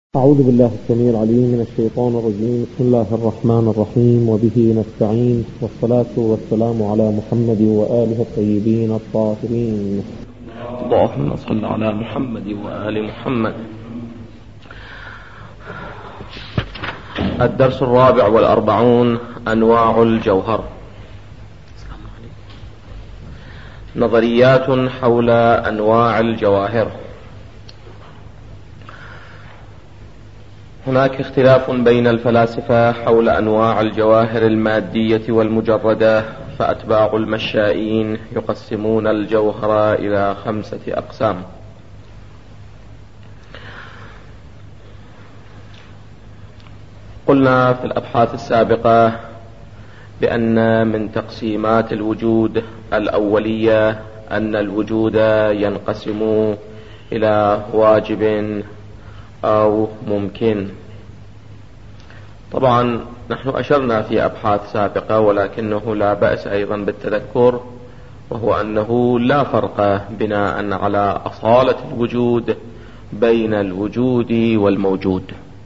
أعوذ بالله السميع العليم من الشيطان الرجيم. بسم الله الرحمن الرحيم، وبه نستعين، والصلاة والسلام على محمد وآله الطيبين الطاهرين. اللهم صل على محمد وآل محمد. الدرس 44 أنواع الجوهر. نظريات حول أنواع الجواهر. هناك اختلاف بين الفلاسفة حول أنواع الجواهر المادية والمجردة، فأتباع المشائين يقسمون الجوهر إلى 5 أقسام. قلنا في الأبحاث السابقة بأن من تقسيمات الوجود الأولية أن الوجود ينقسم إلى واجب أو ممكن. طبعا نحن أشرنا في أبحاث سابقة، ولكنه لا بأس أيضا بالتذكر، وهو أنه لا فرق بناء على أصالة الوجود بين الوجود والموجود.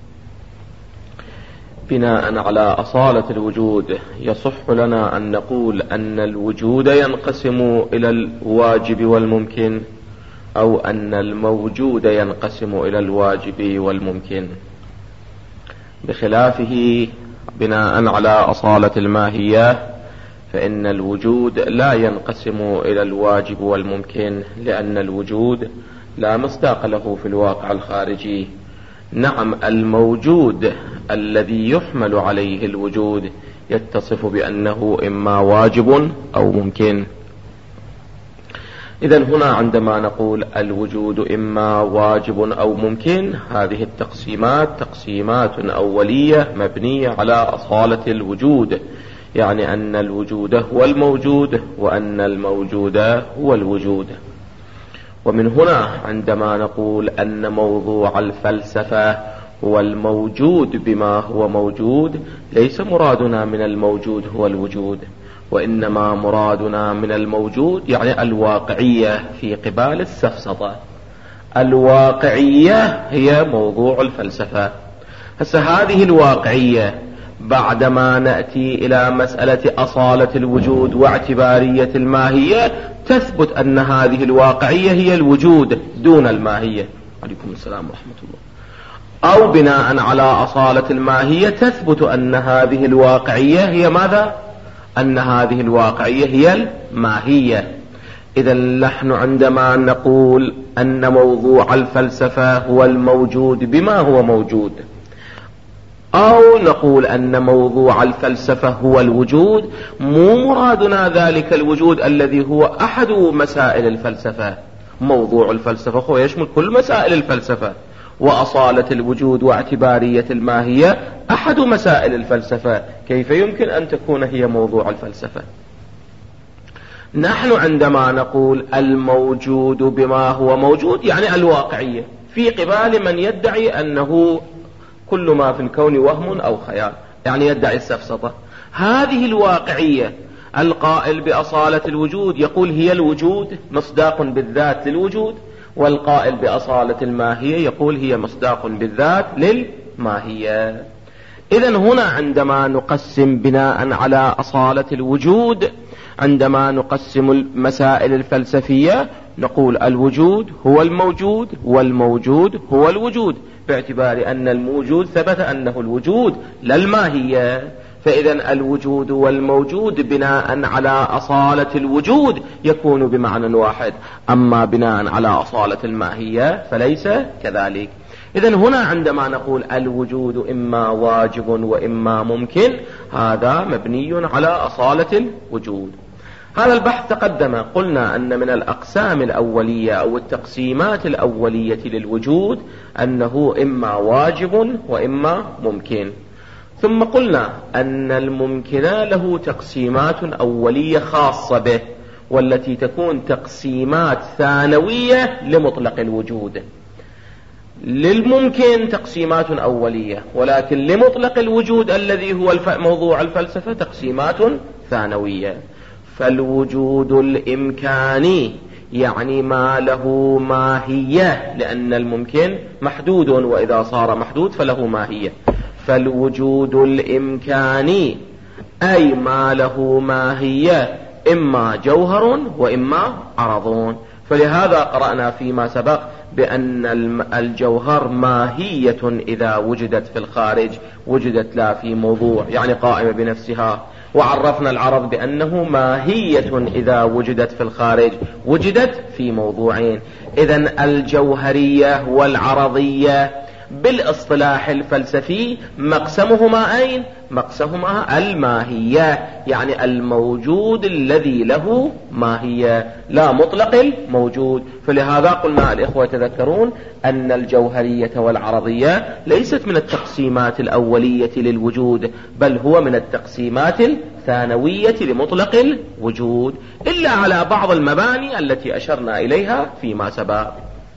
بناء على أصالة الوجود يصح لنا أن نقول أن الوجود ينقسم إلى الواجب والممكن، أو أن الموجود ينقسم إلى الواجب والممكن. بخلافه بناء على أصالة الماهية فإن الوجود لا ينقسم إلى الواجب والممكن، لأن الوجود لا مصداق له في الواقع الخارجي. نعم، الموجود الذي يحمل عليه الوجود يتصف بأنه إما واجب أو ممكن. إذن هنا عندما نقول الوجود إما واجب أو ممكن، هذه التقسيمات تقسيمات أولية مبنية على أصالة الوجود، يعني أن الوجود هو الموجود وأن الموجود هو الوجود. ومن هنا عندما نقول أن موضوع الفلسفة هو الموجود بما هو موجود، ليس مرادنا من الموجود هو الوجود، وإنما مرادنا من الموجود يعني الواقعية في قبال السفسطة. الواقعية هي موضوع الفلسفة. هسه هذه الواقعية بعدما نأتي إلى مسألة أصالة الوجود واعتبارية الماهية تثبت أن هذه الواقعية هي الوجود دون الماهية. عليكم السلام ورحمة الله. أو بناء على أصالة الماهية تثبت أن هذه الواقعية هي ماذا؟ أن هذه الواقعية هي الماهية. إذا نحن عندما نقول أن موضوع الفلسفة هو الموجود بما هو موجود، أو نقول أن موضوع الفلسفة هو الوجود، مو مرادنا ذلك الوجود الذي هو أحد مسائل الفلسفة. موضوع الفلسفة هو يشمل كل مسائل الفلسفة، وأصالة الوجود واعتبارية الماهية أحد مسائل الفلسفة. كيف يمكن أن تكون هي موضوع الفلسفة؟ نحن عندما نقول الموجود بما هو موجود يعني الواقعية في قبال من يدعي أنه كل ما في الكون وهم أو خيال، يعني يدعي السفسطة. هذه الواقعية القائل بأصالة الوجود يقول هي الوجود مصداق بالذات للوجود، والقائل بأصالة الماهية يقول هي مصداق بالذات للماهية. إذن هنا عندما نقسم بناء على أصالة الوجود، عندما نقسم المسائل الفلسفية نقول الوجود هو الموجود والموجود هو الوجود، باعتبار أن الموجود ثبت أنه الوجود لا الماهية. فإذا الوجود والموجود بناء على أصالة الوجود يكون بمعنى واحد، أما بناء على أصالة الماهية فليس كذلك. إذن هنا عندما نقول الوجود إما واجب وإما ممكن، هذا مبني على أصالة الوجود. هذا البحث تقدم قلنا أن من الأقسام الأولية أو التقسيمات الأولية للوجود أنه إما واجب وإما ممكن. ثم قلنا أن الممكن له تقسيمات أولية خاصة به، والتي تكون تقسيمات ثانوية لمطلق الوجود. للممكن تقسيمات أولية، ولكن لمطلق الوجود الذي هو موضوع الفلسفة تقسيمات ثانوية. فالوجود الإمكاني يعني ما له ماهية، لأن الممكن محدود، وإذا صار محدود فله ماهية. فالوجود الإمكاني أي ما له ماهية، إما جوهر وإما عرض. فلهذا قرأنا فيما سبق بأن الجوهر ماهية إذا وجدت في الخارج، وجدت لا في موضوع، يعني قائمة بنفسها. وعرفنا العرض بأنه ماهية إذا وجدت في الخارج، وجدت في موضوعين. إذن الجوهرية والعرضية بالاصطلاح الفلسفي مقسمهما أين؟ مقسمهما الماهية، يعني الموجود الذي له ماهية، لا مطلق الموجود. فلهذا قلنا الإخوة تذكرون أن الجوهرية والعرضية ليست من التقسيمات الأولية للوجود، بل هو من التقسيمات الثانوية لمطلق الوجود، إلا على بعض المباني التي أشرنا إليها فيما سبق.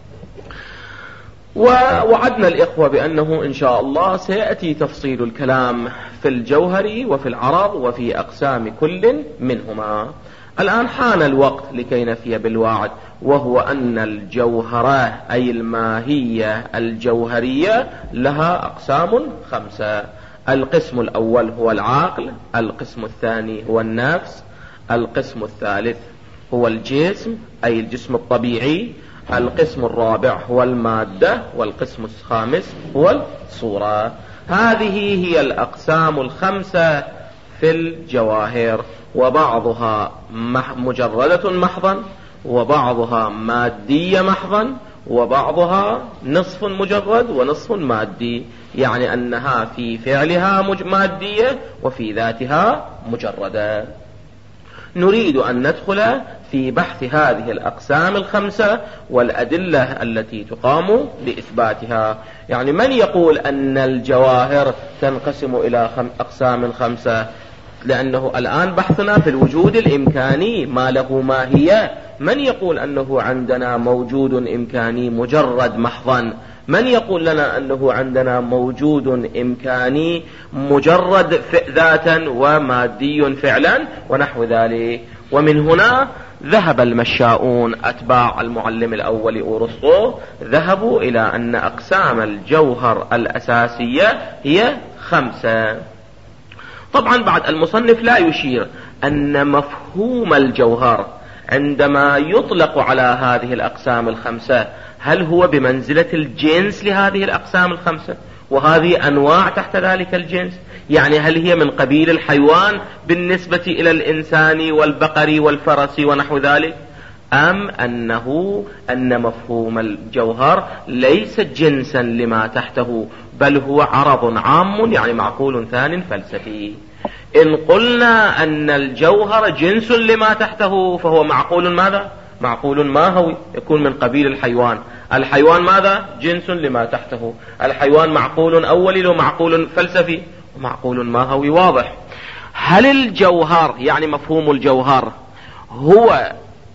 ووعدنا الإخوة بأنه إن شاء الله سيأتي تفصيل الكلام في الجوهر وفي العرض وفي أقسام كل منهما. الآن حان الوقت لكي نفي بالوعد، وهو أن الجوهرة أي الماهية الجوهرية لها أقسام 5. القسم الأول هو العقل، القسم الثاني هو النفس، القسم الثالث هو الجسم أي الجسم الطبيعي، القسم الرابع هو المادة، والقسم الخامس هو الصورة. هذه هي الأقسام 5 في الجواهر، وبعضها مجردة محضا، وبعضها مادية محضا، وبعضها نصف مجرد ونصف مادي، يعني أنها في فعلها مادية وفي ذاتها مجردة. نريد أن ندخل في بحث هذه الأقسام 5 والأدلة التي تقام لإثباتها. يعني من يقول أن الجواهر تنقسم إلى أقسام 5؟ لأنه الآن بحثنا في الوجود الإمكاني ما له ماهية. من يقول أنه عندنا موجود إمكاني مجرد محضا؟ من يقول لنا أنه عندنا موجود إمكاني مجرد ذاتا ومادي فعلا ونحو ذلك؟ ومن هنا ذهب المشاؤون أتباع المعلم الأول أورسطو، ذهبوا إلى أن أقسام الجوهر الأساسية هي 5. طبعا بعد المصنف لا يشير أن مفهوم الجوهر عندما يطلق على هذه الأقسام 5 هل هو بمنزلة الجنس لهذه الأقسام 5؟ وهذه أنواع تحت ذلك الجنس، يعني هل هي من قبيل الحيوان بالنسبة إلى الإنسان والبقر والفرس ونحو ذلك، أم أن مفهوم الجوهر ليس جنسا لما تحته، بل هو عرض عام، يعني معقول ثان فلسفي. إن قلنا أن الجوهر جنس لما تحته فهو معقول ماذا؟ معقول ماهوي، يكون من قبيل الحيوان. الحيوان ماذا؟ جنس لما تحته. الحيوان معقول أولي ومعقول فلسفي، ومعقول ماهوي واضح. هل الجوهر يعني مفهوم الجوهر هو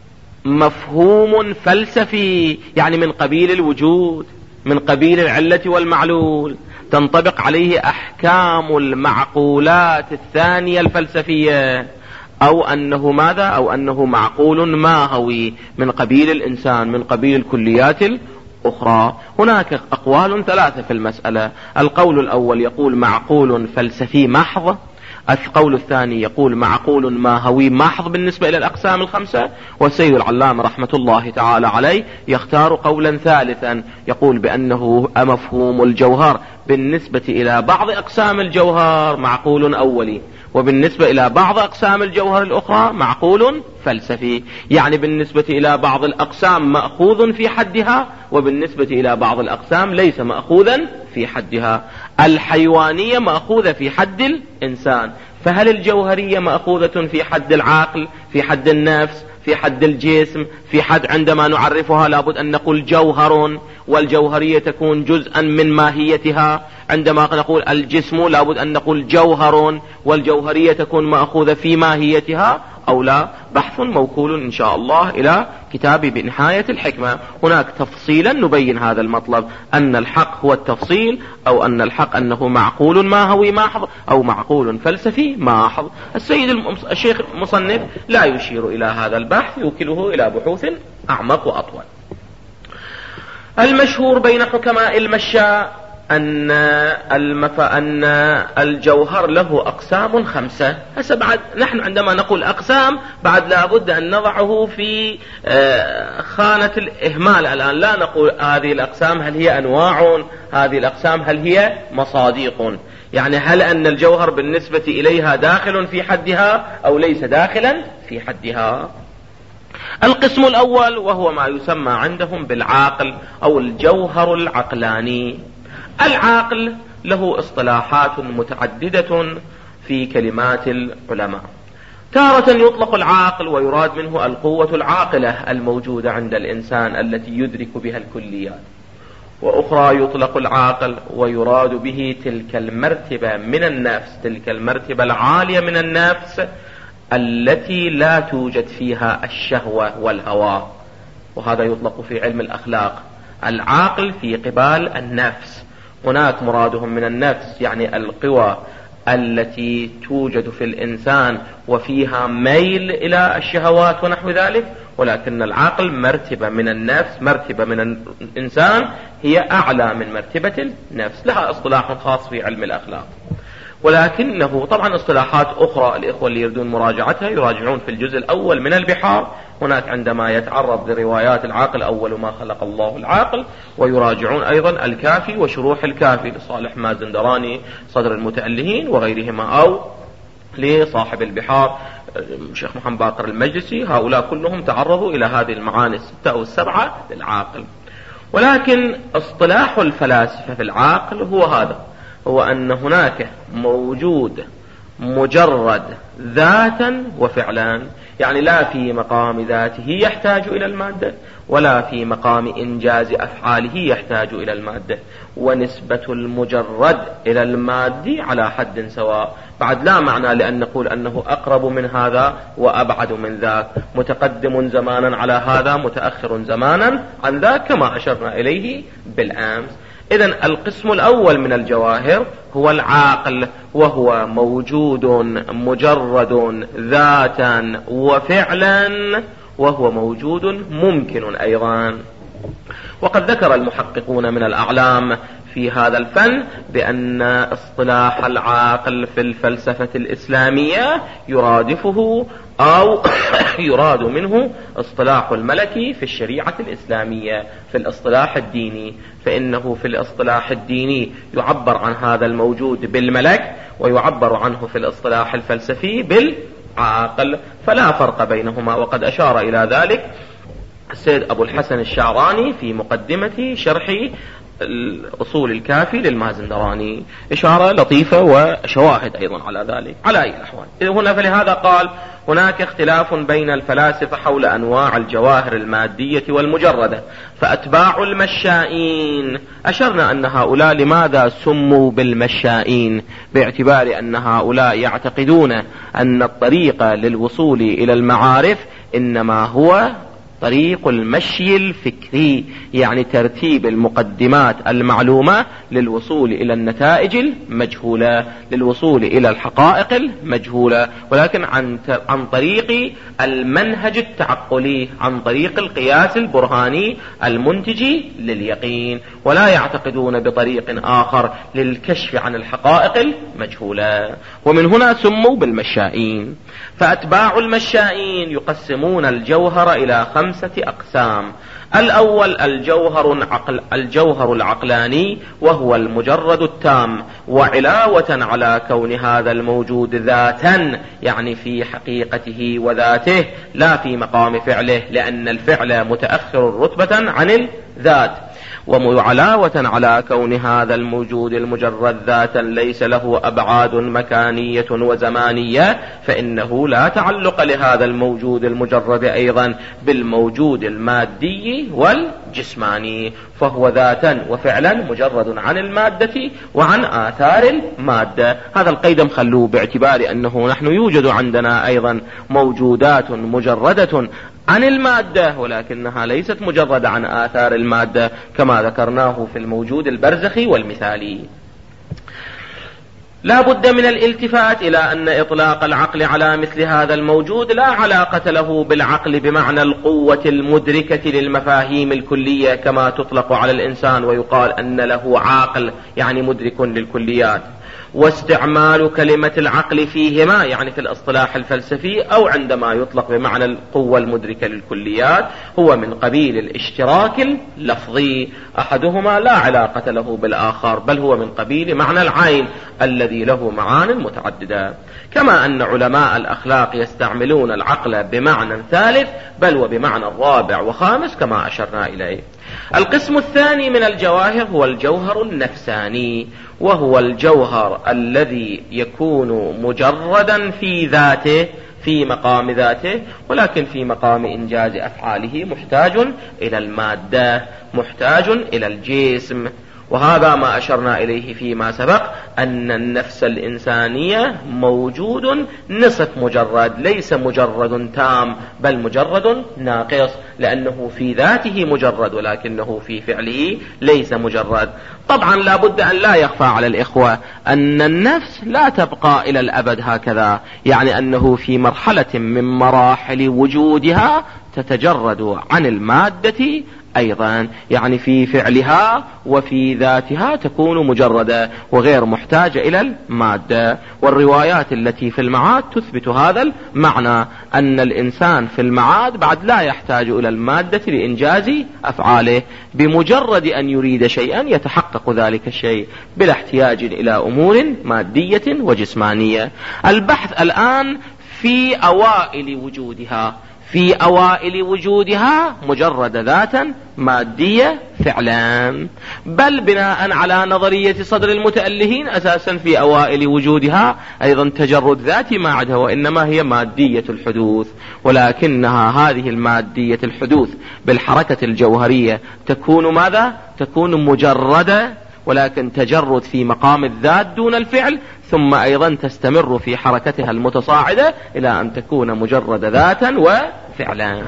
مفهوم فلسفي، يعني من قبيل الوجود، من قبيل العلة والمعلول، تنطبق عليه أحكام المعقولات الثانية الفلسفية، أو أنه ماذا؟ أو أنه معقول ماهوي من قبيل الإنسان، من قبيل الكليات الأخرى؟ هناك أقوال 3 في المسألة. القول الأول يقول معقول فلسفي محض، القول الثاني يقول معقول ماهوي محض بالنسبة إلى الأقسام 5، والسيد العلامة رحمة الله تعالى عليه يختار قولا ثالثا يقول بأنه مفهوم الجوهر بالنسبة إلى بعض أقسام الجوهر معقول أولي، وبالنسبة إلى بعض أقسام الجوهر الأخرى معقول فلسفي، يعني بالنسبة إلى بعض الأقسام مأخوذ في حدها، وبالنسبة إلى بعض الأقسام ليس مأخوذا في حدها. الحيوانية مأخوذة في حد الإنسان، فهل الجوهرية مأخوذة في حد العقل، في حد النفس، في حد الجسم، في حد عندما نعرفها لابد أن نقول جوهر، والجوهرية تكون جزءا من ماهيتها. عندما نقول الجسم لابد أن نقول جوهر، والجوهرية تكون مأخوذة في ماهيتها أو لا. بحث موكول إن شاء الله إلى كتاب بنهاية الحكمة. هناك تفصيلا نبين هذا المطلب، أن الحق هو التفصيل، أو أن الحق أنه معقول ماهوي محض، أو معقول فلسفي محض. السيد الشيخ المصنف لا يشير إلى هذا البحث، يوكله إلى بحوث أعمق وأطول. المشهور بين حكماء المشاء أن الجوهر له أقسام 5. هسه بعد نحن عندما نقول أقسام بعد لابد أن نضعه في خانة الإهمال. الآن لا نقول هذه الأقسام هل هي أنواع، هذه الأقسام هل هي مصادق، يعني هل أن الجوهر بالنسبة إليها داخل في حدها أو ليس داخلا في حدها. القسم الأول وهو ما يسمى عندهم بالعاقل أو الجوهر العقلاني. العاقل له اصطلاحات متعددة في كلمات العلماء. تارة يطلق العاقل ويراد منه القوة العاقلة الموجودة عند الإنسان التي يدرك بها الكليات، وأخرى يطلق العاقل ويراد به تلك المرتبة من النفس، تلك المرتبة العالية من النفس التي لا توجد فيها الشهوة والهوى، وهذا يطلق في علم الأخلاق. العاقل في قبال النفس، هناك مرادهم من النفس يعني القوى التي توجد في الإنسان وفيها ميل إلى الشهوات ونحو ذلك، ولكن العقل مرتبة من النفس، مرتبة من الإنسان هي أعلى من مرتبة النفس، لها اصطلاح خاص في علم الأخلاق. ولكنه طبعا اصطلاحات أخرى الإخوة اللي يريدون مراجعتها يراجعون في الجزء الأول من البحار، هناك عندما يتعرض لروايات العاقل أول ما خلق الله العاقل، ويراجعون أيضا الكافي وشروح الكافي لصالح مازندراني صدر المتألهين وغيرهما، أو لصاحب البحار شيخ محمد باقر المجلسي، هؤلاء كلهم تعرضوا إلى هذه المعاني 6 أو 7 للعاقل. ولكن اصطلاح الفلاسفة في العاقل هو هذا، هو أن هناك موجود مجرد ذاتا وفعلا، يعني لا في مقام ذاته يحتاج إلى المادة ولا في مقام إنجاز أفعاله يحتاج إلى المادة، ونسبة المجرد إلى المادة على حد سواء. بعد لا معنى لأن نقول أنه أقرب من هذا وأبعد من ذاك، متقدم زمانا على هذا متأخر زمانا عن ذاك كما أشرنا إليه بالأمس. إذن القسم الأول من الجواهر هو العاقل، وهو موجود مجرد ذاتا وفعلا، وهو موجود ممكن أيضا. وقد ذكر المحققون من الأعلام في هذا الفن بأن اصطلاح العاقل في الفلسفة الإسلامية يرادفه أو يراد منه اصطلاح الملكي في الشريعة الإسلامية في الاصطلاح الديني، فإنه في الاصطلاح الديني يعبر عن هذا الموجود بالملك، ويعبر عنه في الاصطلاح الفلسفي بالعاقل، فلا فرق بينهما. وقد أشار إلى ذلك السيد أبو الحسن الشعراني في مقدمة شرح الأصول الكافي للمازندراني، إشارة لطيفة وشواهد أيضا على ذلك. على أي الأحوال هنا فلهذا قال هناك اختلاف بين الفلاسفة حول أنواع الجواهر المادية والمجردة، فأتباع المشائين أشرنا أن هؤلاء لماذا سموا بالمشائين؟ باعتبار أن هؤلاء يعتقدون أن الطريق للوصول إلى المعارف إنما هو طريق المشي الفكري، يعني ترتيب المقدمات المعلومة للوصول إلى النتائج المجهولة، للوصول إلى الحقائق المجهولة، ولكن عن طريق المنهج التعقلي، عن طريق القياس البرهاني المنتج لليقين، ولا يعتقدون بطريق آخر للكشف عن الحقائق المجهولة. ومن هنا سموا بالمشائين. فأتباع المشائين يقسمون الجوهر إلى 5 أقسام. الأول الجوهر العقلاني، وهو المجرد التام، وعلاوة على كون هذا الموجود ذاتا، يعني في حقيقته وذاته لا في مقام فعله، لأن الفعل متأخر رتبة عن الذات، وعلاوة على كون هذا الموجود المجرد ذاتا ليس له أبعاد مكانية وزمانية، فإنه لا تعلق لهذا الموجود المجرد أيضا بالموجود المادي والجسماني، فهو ذاتا وفعلا مجرد عن المادة وعن آثار المادة. هذا القيد مخلوه باعتبار أنه نحن يوجد عندنا أيضا موجودات مجردة عن المادة، ولكنها ليست مجردة عن آثار المادة كما ذكرناه في الموجود البرزخي والمثالي. لا بد من الالتفات إلى أن إطلاق العقل على مثل هذا الموجود لا علاقة له بالعقل بمعنى القوة المدركة للمفاهيم الكلية كما تطلق على الإنسان ويقال أن له عاقل يعني مدرك للكليات. واستعمال كلمة العقل فيهما يعني في الاصطلاح الفلسفي أو عندما يطلق بمعنى القوة المدركة للكليات هو من قبيل الاشتراك اللفظي، أحدهما لا علاقة له بالآخر بل هو من قبيل معنى العين الذي له معان متعددة، كما أن علماء الأخلاق يستعملون العقل بمعنى ثالث بل وبمعنى رابع وخامس كما أشرنا إليه. القسم الثاني من الجواهر هو الجوهر النفساني، وهو الجوهر الذي يكون مجردا في ذاته في مقام ذاته ولكن في مقام إنجاز أفعاله محتاج إلى المادة، محتاج إلى الجسم. وهذا ما أشرنا إليه فيما سبق أن النفس الإنسانية موجود نصف مجرد، ليس مجرد تام بل مجرد ناقص، لأنه في ذاته مجرد ولكنه في فعله ليس مجرد. طبعا لا بد أن لا يخفى على الإخوة أن النفس لا تبقى إلى الأبد هكذا، يعني أنه في مرحلة من مراحل وجودها تتجرد عن المادة أيضا، يعني في فعلها وفي ذاتها تكون مجردة وغير محتاجة إلى المادة. والروايات التي في المعاد تثبت هذا المعنى، أن الإنسان في المعاد بعد لا يحتاج إلى المادة لإنجاز أفعاله، بمجرد أن يريد شيئا يتحقق ذلك الشيء بلا احتياج إلى أمور مادية وجسمانية. البحث الآن في أوائل وجودها، في أوائل وجودها مجرد ذاتا مادية فعلا، بل بناء على نظرية صدر المتألهين أساسا في أوائل وجودها أيضا تجرد ذاتي ما عدها، وإنما هي مادية الحدوث، ولكنها هذه المادية الحدوث بالحركة الجوهرية تكون ماذا؟ تكون مجردة، ولكن تجرد في مقام الذات دون الفعل، ثم أيضا تستمر في حركتها المتصاعدة إلى أن تكون مجرد ذاتا وفعلا.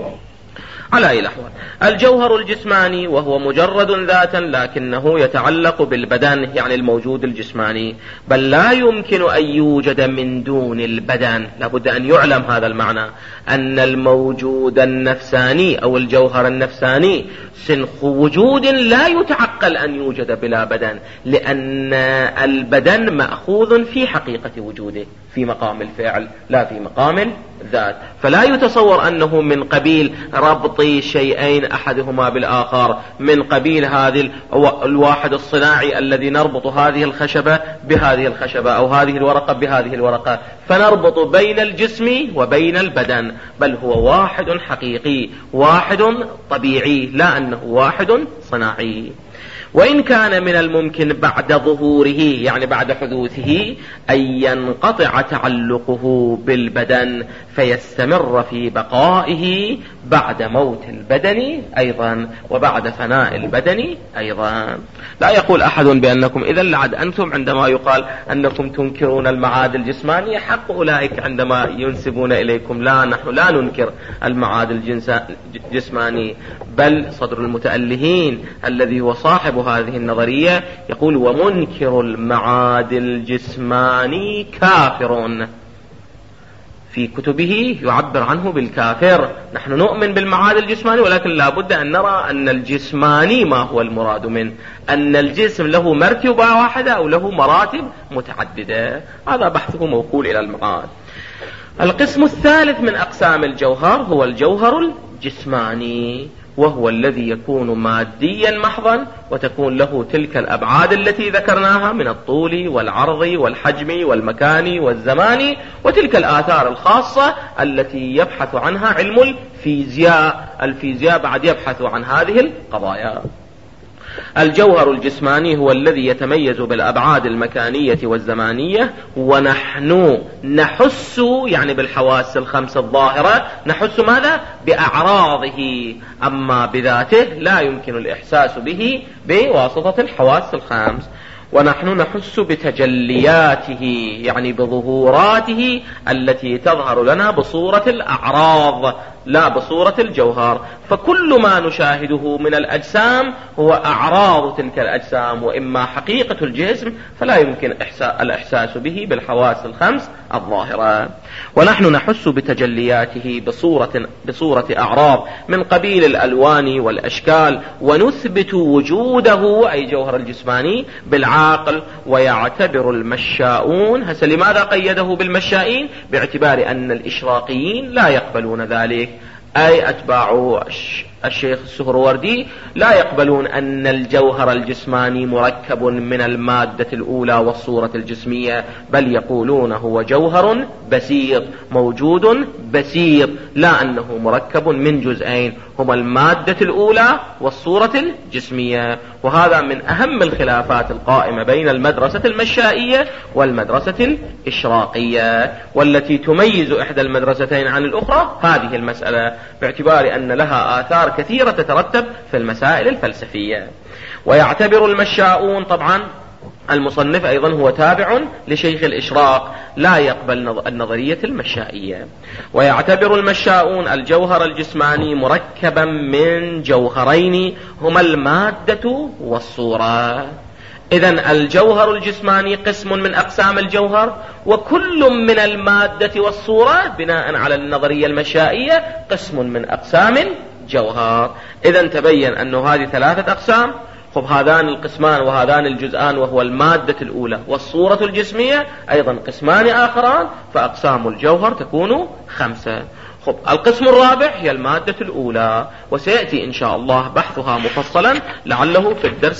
على أي الأحوال الجوهر الجسماني وهو مجرد ذاتا لكنه يتعلق بالبدن يعني الموجود الجسماني، بل لا يمكن أن يوجد من دون البدن. لابد أن يعلم هذا المعنى، أن الموجود النفساني أو الجوهر النفساني سنخ وجود لا يتعقل أن يوجد بلا بدن، لأن البدن مأخوذ في حقيقة وجوده في مقام الفعل لا في مقام الذات، فلا يتصور أنه من قبيل ربط شيئين أحدهما بالآخر، من قبيل هذه الواحد الصناعي الذي نربط هذه الخشبة بهذه الخشبة أو هذه الورقة بهذه الورقة فنربط بين الجسم وبين البدن، بل هو واحد حقيقي واحد طبيعي، لا أنه واحد صناعي. وإن كان من الممكن بعد ظهوره يعني بعد حدوثه أن ينقطع تعلقه بالبدن فيستمر في بقائه بعد موت البدن أيضا وبعد فناء البدن أيضا. لا يقول أحد بأنكم إذا لعد أنتم عندما يقال أنكم تنكرون المعاد الجسمانية، حق أولئك عندما ينسبون إليكم، لا نحن لا ننكر المعاد الجسماني، بل صدر المتألهين الذي هو صاحب هذه النظرية يقول ومنكر المعاد الجسماني كافر، في كتبه يعبر عنه بالكافر. نحن نؤمن بالمعاد الجسماني ولكن لا بد أن نرى أن الجسماني ما هو المراد منه، أن الجسم له مرتبة واحدة أو له مراتب متعددة. هذا بحثه موكول إلى المعاد. القسم الثالث من أقسام الجوهر هو الجوهر الجسماني، وهو الذي يكون ماديا محضا وتكون له تلك الأبعاد التي ذكرناها من الطول والعرض والحجم والمكان والزمان، وتلك الآثار الخاصة التي يبحث عنها علم الفيزياء. الفيزياء بعد يبحث عن هذه القضايا. الجوهر الجسماني هو الذي يتميز بالأبعاد المكانية والزمانية، ونحن نحس يعني بالحواس الخمس الظاهرة، نحس ماذا؟ بأعراضه، أما بذاته لا يمكن الإحساس به بواسطة الحواس الخمس. ونحن نحس بتجلياته يعني بظهوراته التي تظهر لنا بصورة الأعراض لا بصورة الجوهر. فكل ما نشاهده من الأجسام هو أعراض تلك الأجسام، وإما حقيقة الجسم فلا يمكن الإحساس به بالحواس الخمس الظاهرة. ونحن نحس بتجلياته بصورة أعراض من قبيل الألوان والأشكال، ونثبت وجوده أي جوهر الجسماني بالعقل. ويعتبر المشاؤون، هسه لماذا قيده بالمشائين؟ باعتبار أن الإشراقيين لا يقبلون ذلك، أي أتباع الشيخ السهروردي لا يقبلون أن الجوهر الجسماني مركب من المادة الأولى والصورة الجسمية، بل يقولون هو جوهر بسيط موجود بسيط، لا أنه مركب من جزئين هما المادة الأولى والصورة الجسمية. وهذا من أهم الخلافات القائمة بين المدرسة المشائية والمدرسة الإشراقية، والتي تميز إحدى المدرستين عن الأخرى هذه المسألة، باعتبار أن لها آثار كثيرة تترتب في المسائل الفلسفية. ويعتبر المشاؤون، طبعا المصنف أيضا هو تابع لشيخ الإشراق، لا يقبل النظرية المشائية. ويعتبر المشاؤون الجوهر الجسماني مركبا من جوهرين هما المادة والصورة. إذن الجوهر الجسماني قسم من أقسام الجوهر، وكل من المادة والصورة بناء على النظرية المشائية قسم من أقسام الجوهر. إذن تبين أن هذه ثلاثة أقسام. خب هذان القسمان وهذان الجزءان وهو المادة الأولى والصورة الجسمية أيضا قسمان آخران، فأقسام الجوهر تكون 5. خب القسم الرابع هي المادة الأولى، وسيأتي إن شاء الله بحثها مفصلا لعله في الدرس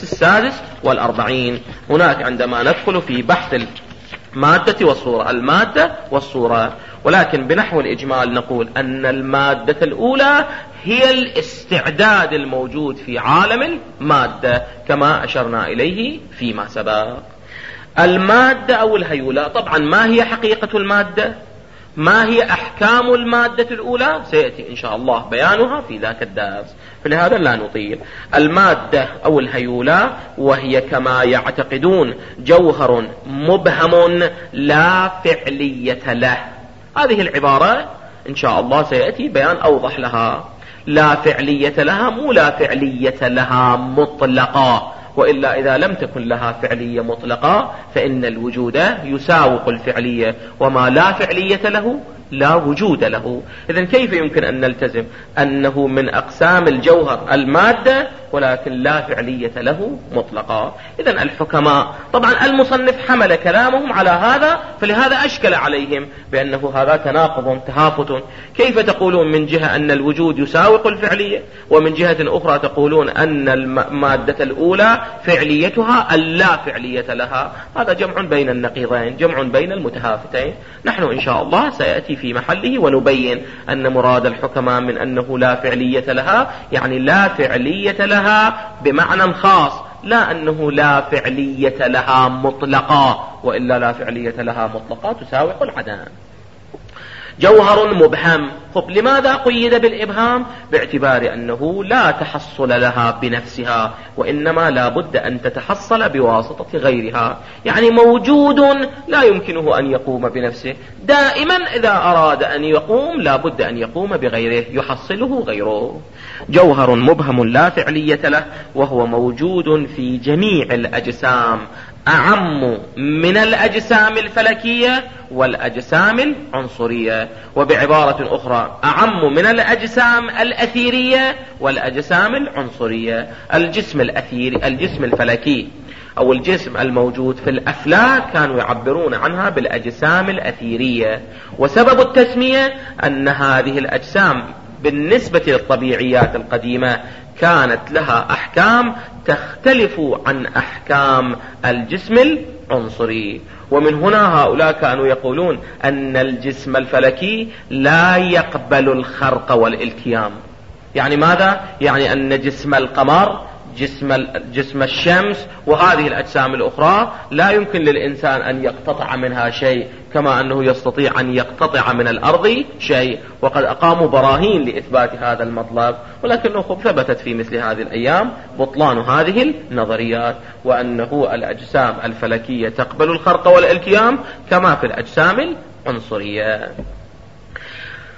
46 هناك عندما ندخل في بحث المادة والصورة، المادة والصورة. ولكن بنحو الإجمال نقول أن المادة الأولى هي الاستعداد الموجود في عالم المادة كما أشرنا إليه فيما سبق. المادة أو الهيولة، طبعا ما هي حقيقة المادة؟ ما هي أحكام المادة الأولى؟ سيأتي إن شاء الله بيانها في ذاك الدرس، فلهذا لا نطيل. المادة أو الهيولة وهي كما يعتقدون جوهر مبهم لا فعلية له. هذه العبارة إن شاء الله سيأتي بيان أوضح لها. لا فعلية لها، مو لا فعلية لها مطلقة، وإلا إذا لم تكن لها فعلية مطلقة فإن الوجود يساوق الفعلية، وما لا فعلية له لا وجود له. إذن كيف يمكن أن نلتزم أنه من أقسام الجوهر المادة ولكن لا فعلية له مطلقة؟ إذن الحكماء طبعا المصنف حمل كلامهم على هذا، فلهذا أشكل عليهم بأنه هذا تناقض تهافت. كيف تقولون من جهة أن الوجود يساوق الفعلية، ومن جهة أخرى تقولون أن المادة الأولى فعليتها اللا فعلية لها؟ هذا جمع بين النقيضين، جمع بين المتهافتين. نحن إن شاء الله سيأتي في محله ونبين أن مراد الحكماء من أنه لا فعلية لها يعني لا فعلية لها بمعنى خاص، لا أنه لا فعلية لها مطلقة، وإلا لا فعلية لها مطلقة تساوق العدم. جوهر مبهم. طب لماذا قيد بالإبهام؟ باعتبار أنه لا تحصل لها بنفسها، وإنما لا بد أن تتحصل بواسطة غيرها، يعني موجود لا يمكنه أن يقوم بنفسه، دائما إذا أراد أن يقوم لا بد أن يقوم بغيره يحصله غيره. جوهر مبهم لا فعلية له، وهو موجود في جميع الأجسام، أعم من الأجسام الفلكية والأجسام العنصرية، وبعبارة أخرى أعم من الأجسام الأثيرية والأجسام العنصرية. الجسم الأثيري، الجسم الفلكي أو الجسم الموجود في الأفلاك كانوا يعبرون عنها بالأجسام الأثيرية، وسبب التسمية أن هذه الأجسام بالنسبة للطبيعيات القديمة كانت لها أحكام تختلف عن أحكام الجسم العنصري. ومن هنا هؤلاء كانوا يقولون أن الجسم الفلكي لا يقبل الخرق والالتيام. يعني ماذا؟ يعني أن جسم القمر، جسم الشمس وهذه الأجسام الأخرى لا يمكن للإنسان أن يقتطع منها شيء، كما أنه يستطيع أن يقتطع من الأرض شيء، وقد أقاموا براهين لإثبات هذا المطلب، ولكنه ثبتت في مثل هذه الأيام بطلان هذه النظريات، وأنه الأجسام الفلكية تقبل الخرق والالتيام كما في الأجسام العنصرية.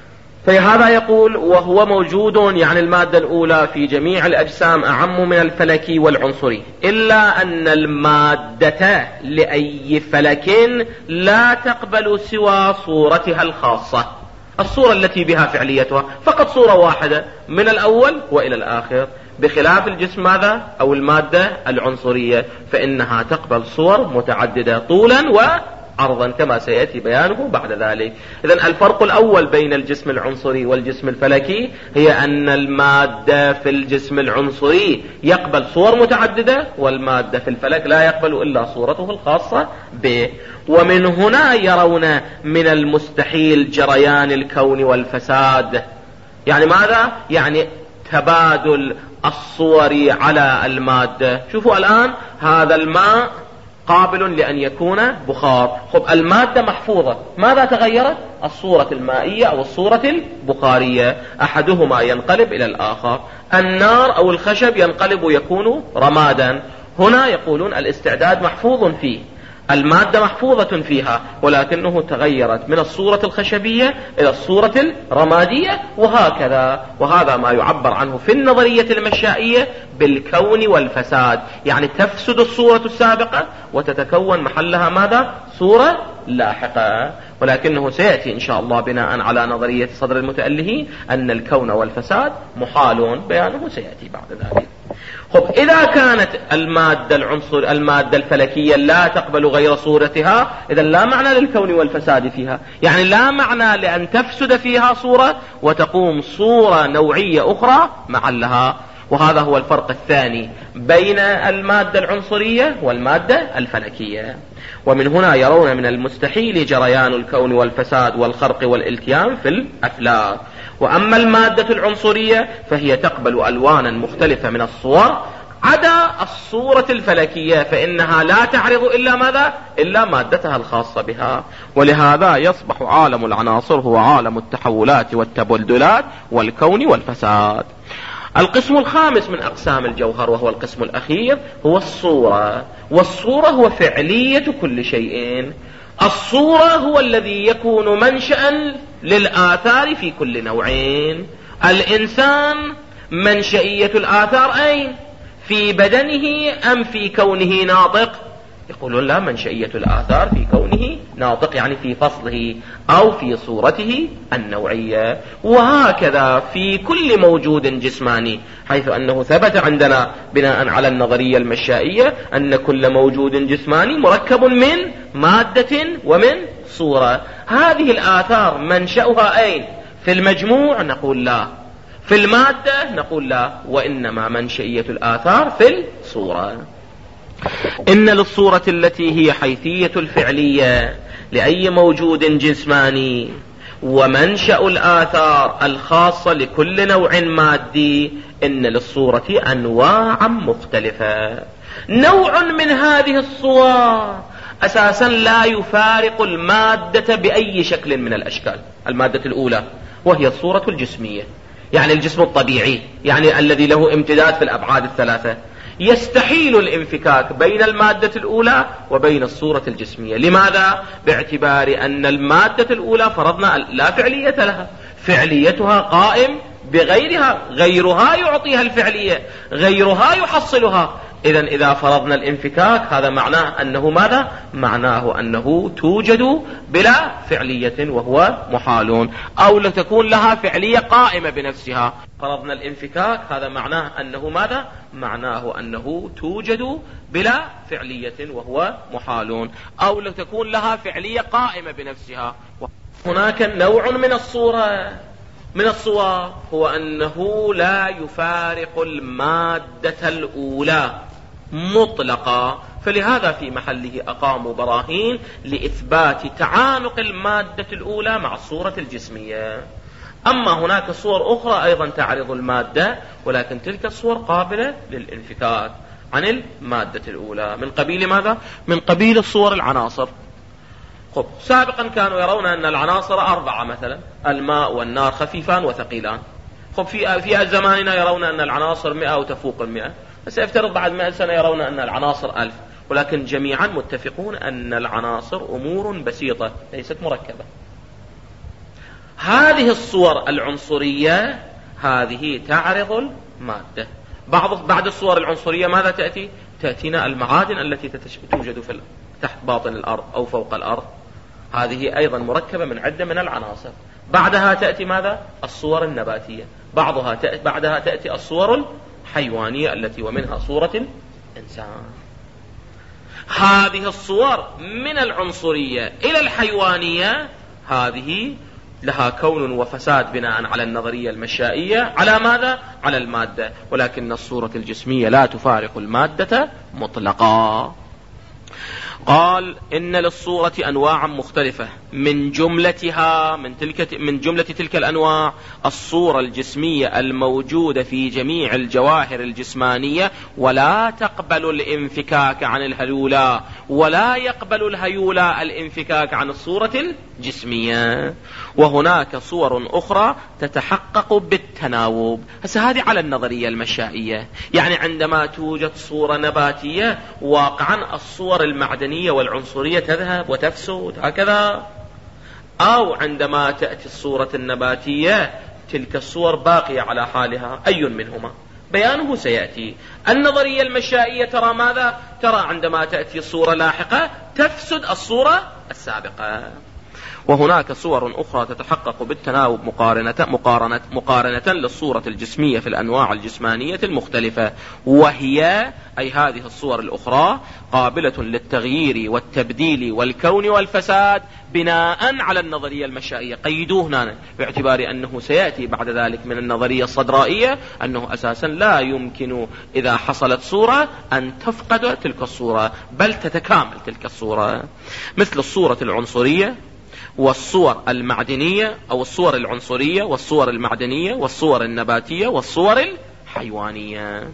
فهذا يقول وهو موجود، يعني المادة الأولى في جميع الأجسام أعم من الفلكي والعنصري، إلا أن المادة لأي فلك لا تقبل سوى صورتها الخاصة، الصورة التي بها فعليتها، فقط صورة واحدة من الأول وإلى الآخر، بخلاف الجسم ماذا أو المادة العنصرية فإنها تقبل صور متعددة طولا وعرضا كما سيأتي بيانه بعد ذلك. إذن الفرق الأول بين الجسم العنصري والجسم الفلكي هي أن المادة في الجسم العنصري يقبل صور متعددة، والمادة في الفلك لا يقبل إلا صورته الخاصة به. ومن هنا يرون من المستحيل جريان الكون والفساد. يعني ماذا؟ يعني تبادل الصور على المادة. شوفوا الآن هذا الماء قابل لأن يكون بخار، المادة محفوظة، ماذا تغيرت؟ الصورة المائية أو الصورة البخارية، أحدهما ينقلب إلى الآخر. النار أو الخشب ينقلب ويكون رمادا. هنا يقولون الاستعداد محفوظ فيه، المادة محفوظة فيها، ولكنه تغيرت من الصورة الخشبية إلى الصورة الرمادية وهكذا. وهذا ما يعبر عنه في النظرية المشائية بالكون والفساد، يعني تفسد الصورة السابقة وتتكون محلها ماذا؟ صورة لاحقة. ولكنه سيأتي إن شاء الله بناء على نظرية صدر المتأله أن الكون والفساد محال، بيانه سيأتي بعد ذلك. إذا كانت المادة الفلكية لا تقبل غير صورتها، إذا لا معنى للكون والفساد فيها، يعني لا معنى لأن تفسد فيها صورة وتقوم صورة نوعية أخرى محلها. وهذا هو الفرق الثاني بين المادة العنصرية والمادة الفلكية. ومن هنا يرون من المستحيل جريان الكون والفساد والخرق والالتيام في الأفلاك. وأما المادة العنصرية فهي تقبل ألوانا مختلفة من الصور عدا الصورة الفلكية، فإنها لا تعرض إلا ماذا؟ إلا مادتها الخاصة بها. ولهذا يصبح عالم العناصر هو عالم التحولات والتبدلات والكون والفساد. القسم الخامس من أقسام الجوهر وهو القسم الأخير هو الصورة. والصورة هو فعلية كل شيء. الصورة هو الذي يكون منشأ للآثار في كل نوعين. الإنسان منشئية الآثار أين؟ في بدنه أم في كونه ناطق؟ يقولون لا، منشئية الآثار في كونه ناطق، يعني في فصله أو في صورته النوعية. وهكذا في كل موجود جسماني، حيث أنه ثبت عندنا بناء على النظرية المشائية أن كل موجود جسماني مركب من مادة ومن صورة. هذه الآثار منشأها أين؟ في المجموع؟ نقول لا. في المادة؟ نقول لا، وإنما منشئية الآثار في الصورة. إن للصورة التي هي حيثية الفعلية لأي موجود جسماني ومنشأ الآثار الخاصة لكل نوع مادي، إن للصورة أنواعا مختلفة. نوع من هذه الصور أساسا لا يفارق المادة بأي شكل من الأشكال. المادة الأولى وهي الصورة الجسمية، يعني الجسم الطبيعي، يعني الذي له امتداد في الأبعاد الثلاثة. يستحيل الانفكاك بين المادة الأولى وبين الصورة الجسمية. لماذا؟ باعتبار أن المادة الأولى فرضنا لا فعلية لها، فعليتها قائم بغيرها، غيرها يعطيها الفعلية، غيرها يحصلها. إذا فرضنا الانفكاك هذا معناه أنه ماذا؟ معناه أنه توجد بلا فعلية وهو محال، أو لتكون لها فعلية قائمة بنفسها. فرضنا الانفكاك هذا معناه أنه ماذا؟ معناه أنه توجد بلا فعلية وهو محال، أو لتكون لها فعلية قائمة بنفسها. هناك نوع من الصور هو أنه لا يفارق المادة الأولى مطلقا، فلهذا في محله أقاموا براهين لإثبات تعانق المادة الأولى مع الصورة الجسمية. أما هناك صور أخرى أيضا تعرض المادة، ولكن تلك الصور قابلة للانفكاك عن المادة الأولى. من قبيل ماذا؟ من قبيل الصور العناصر. سابقا كانوا يرون أن العناصر 4 مثلا، الماء والنار خفيفان وثقيلان. في زماننا يرون أن العناصر 100 وتفوق 100، سيفترض بعد 100 سنة يرون أن العناصر 1000. ولكن جميعا متفقون أن العناصر أمور بسيطة ليست مركبة. هذه الصور العنصرية هذه تعرض المادة. بعد الصور العنصرية ماذا تأتي؟ تأتينا المعادن التي توجد تحت باطن الأرض أو فوق الأرض، هذه أيضا مركبة من عدة من العناصر. بعدها تأتي ماذا؟ الصور النباتية. بعدها تأتي الصور الحيوانية التي ومنها صورة الإنسان. هذه الصور من العنصرية إلى الحيوانية هذه لها كون وفساد بناء على النظرية المشائية. على ماذا؟ على المادة، ولكن الصورة الجسمية لا تفارق المادة مطلقا. قال إن للصورة أنواعا مختلفة من جملة تلك الأنواع الصورة الجسمية الموجودة في جميع الجواهر الجسمانية، ولا تقبل الانفكاك عن الهيولا، ولا يقبل الهيولا الانفكاك عن الصورة الجسمية. وهناك صور أخرى تتحقق بالتناوب. هذه على النظرية المشائية، يعني عندما توجد صورة نباتية واقعا الصور المعدنية والعنصرية تذهب وتفسد هكذا، أو عندما تأتي الصورة النباتية تلك الصور باقية على حالها. أي منهما؟ بيانه سيأتي. النظرية المشائية ترى ماذا؟ ترى عندما تأتي الصورة لاحقة تفسد الصورة السابقة. وهناك صور أخرى تتحقق بالتناوب مقارنة للصورة الجسمية في الأنواع الجسمانية المختلفة، وهي أي هذه الصور الأخرى قابلة للتغيير والتبديل والكون والفساد بناء على النظرية المشائية. قيدوه هنا باعتبار أنه سيأتي بعد ذلك من النظرية الصدرائية أنه أساسا لا يمكن إذا حصلت صورة أن تفقد تلك الصورة، بل تتكامل تلك الصورة، مثل الصورة العنصرية والصور المعدنية، أو الصور العنصرية والصور المعدنية والصور النباتية والصور الحيوانية.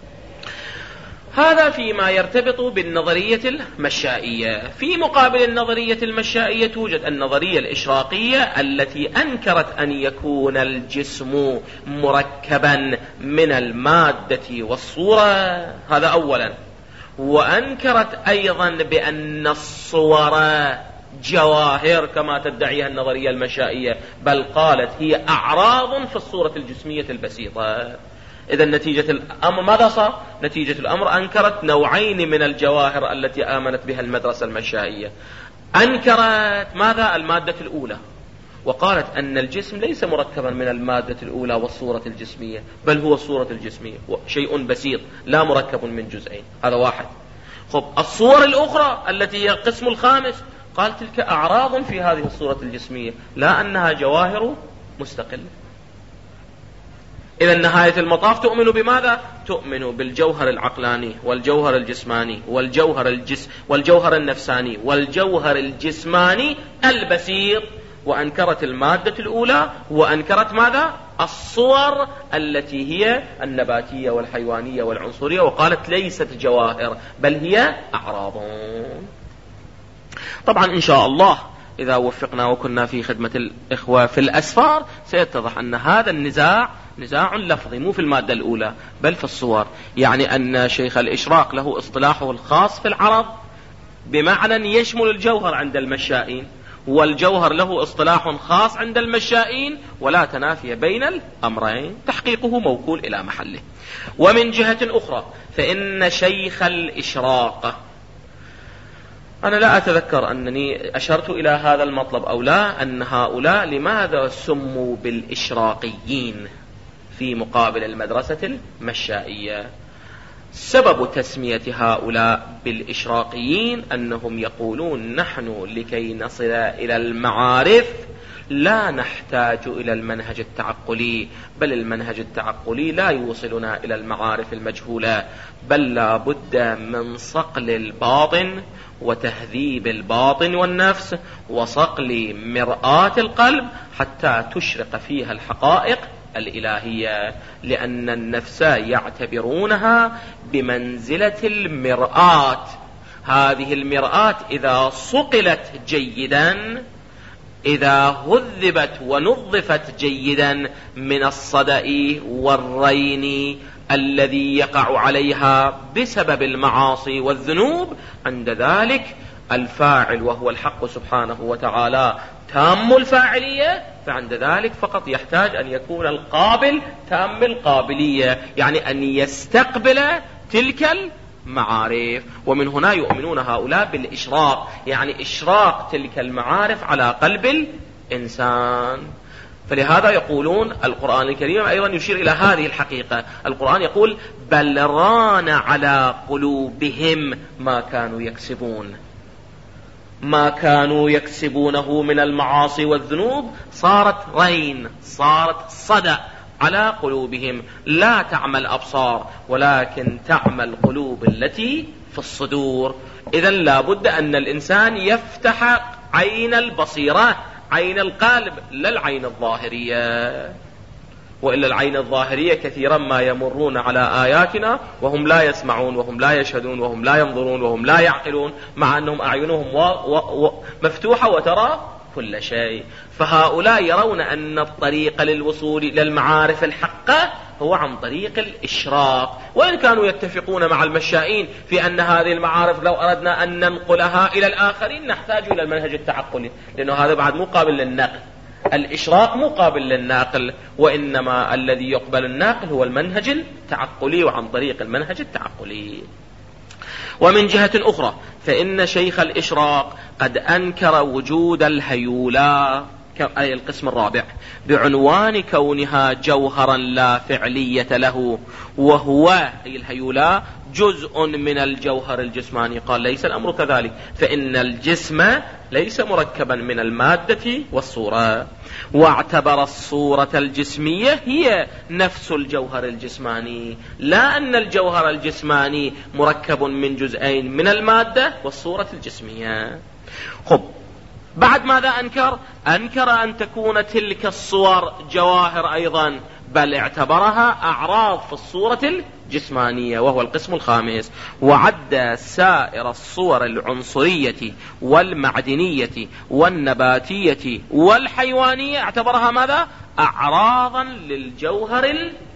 هذا فيما يرتبط بالنظرية المشائية. في مقابل النظرية المشائية توجد النظرية الإشراقية التي أنكرت أن يكون الجسم مركبا من المادة والصورة، هذا أولا. وأنكرت أيضا بأن الصور جواهر كما تدعيها النظرية المشائية، بل قالت هي أعراض في الصورة الجسمية البسيطة. إذا نتيجة الأمر ماذا صار؟ نتيجة الأمر أنكرت نوعين من الجواهر التي آمنت بها المدرسة المشائية. أنكرت ماذا؟ المادة الأولى، وقالت أن الجسم ليس مركبا من المادة الأولى والصورة الجسمية، بل هو الصورة الجسمية شيء بسيط لا مركب من جزئين. هذا واحد. الصور الأخرى التي هي القسم الخامس قال تلك أعراض في هذه الصورة الجسمية، لا أنها جواهر مستقلة. إذا نهاية المطاف تؤمن بماذا؟ تؤمن بالجوهر العقلاني والجوهر الجسماني والجوهر النفساني والجوهر الجسماني البسيط، وأنكرت المادة الأولى، وأنكرت ماذا؟ الصور التي هي النباتية والحيوانية والعنصرية، وقالت ليست جواهر بل هي أعراض. طبعا إن شاء الله إذا وفقنا وكنا في خدمة الإخوة في الأسفار سيتضح أن هذا النزاع نزاع لفظي، مو في المادة الأولى بل في الصور. يعني أن شيخ الإشراق له اصطلاحه الخاص في العرب بمعنى يشمل الجوهر عند المشائين، والجوهر له اصطلاح خاص عند المشائين، ولا تنافي بين الأمرين، تحقيقه موكول إلى محله. ومن جهة أخرى فإن شيخ الإشراق، أنا لا أتذكر أنني أشرت إلى هذا المطلب أو لا، أن هؤلاء لماذا سموا بالإشراقيين في مقابل المدرسة المشائية؟ سبب تسمية هؤلاء بالإشراقيين أنهم يقولون نحن لكي نصل إلى المعارف لا نحتاج إلى المنهج التعقلي، بل المنهج التعقلي لا يوصلنا إلى المعارف المجهولة، بل لا بد من صقل الباطن وتهذيب الباطن والنفس وصقل مرآة القلب حتى تشرق فيها الحقائق الإلهية، لأن النفس يعتبرونها بمنزلة المرآة. هذه المرآة إذا صقلت جيدا، إذا هذبت ونظفت جيدا من الصدأ والرين الذي يقع عليها بسبب المعاصي والذنوب، عند ذلك الفاعل وهو الحق سبحانه وتعالى تام الفاعلية فعند ذلك فقط يحتاج أن يكون القابل تام القابلية، يعني أن يستقبل تلك المعارف. ومن هنا يؤمنون هؤلاء بالإشراق، يعني إشراق تلك المعارف على قلب الإنسان. فلهذا يقولون القرآن الكريم أيضا يشير إلى هذه الحقيقة. القرآن يقول بل ران على قلوبهم ما كانوا يكسبون. ما كانوا يكسبونه من المعاصي والذنوب صارت رين، صارت صدأ على قلوبهم. لا تعمى الأبصار ولكن تعمى القلوب التي في الصدور. إذن لا بد أن الإنسان يفتح عين البصيرة، عين القلب، لا العين الظاهرية. وإلا العين الظاهرية كثيرا ما يمرون على آياتنا وهم لا يسمعون وهم لا يشهدون وهم لا ينظرون وهم لا يعقلون، مع أنهم أعينهم مفتوحة وترى كل شيء. فهؤلاء يرون أن الطريق للوصول إلى المعارف الحقة هو عن طريق الإشراق، وإن كانوا يتفقون مع المشائين في أن هذه المعارف لو أردنا أن ننقلها إلى الآخرين نحتاج إلى المنهج التعقلي، لأنه هذا بعد مو قابل للنقل. الإشراق مو قابل للناقل، وإنما الذي يقبل الناقل هو المنهج التعقلي وعن طريق المنهج التعقلي. ومن جهة أخرى فإن شيخ الإشراق قد أنكر وجود الهيولا، أي القسم الرابع، بعنوان كونها جوهرا لا فعلية له، وهو أي الهيولا جزء من الجوهر الجسماني. قال ليس الأمر كذلك، فإن الجسم ليس مركبا من المادة والصورة، واعتبر الصورة الجسمية هي نفس الجوهر الجسماني، لا أن الجوهر الجسماني مركب من جزئين من المادة والصورة الجسمية. خب، بعد ماذا أنكر؟ أنكر أن تكون تلك الصور جواهر أيضا، بل اعتبرها أعراض في الصورة الجسمانية، وهو القسم الخامس. وعد سائر الصور العنصرية والمعدنية والنباتية والحيوانية، اعتبرها ماذا؟ أعراضا للجوهر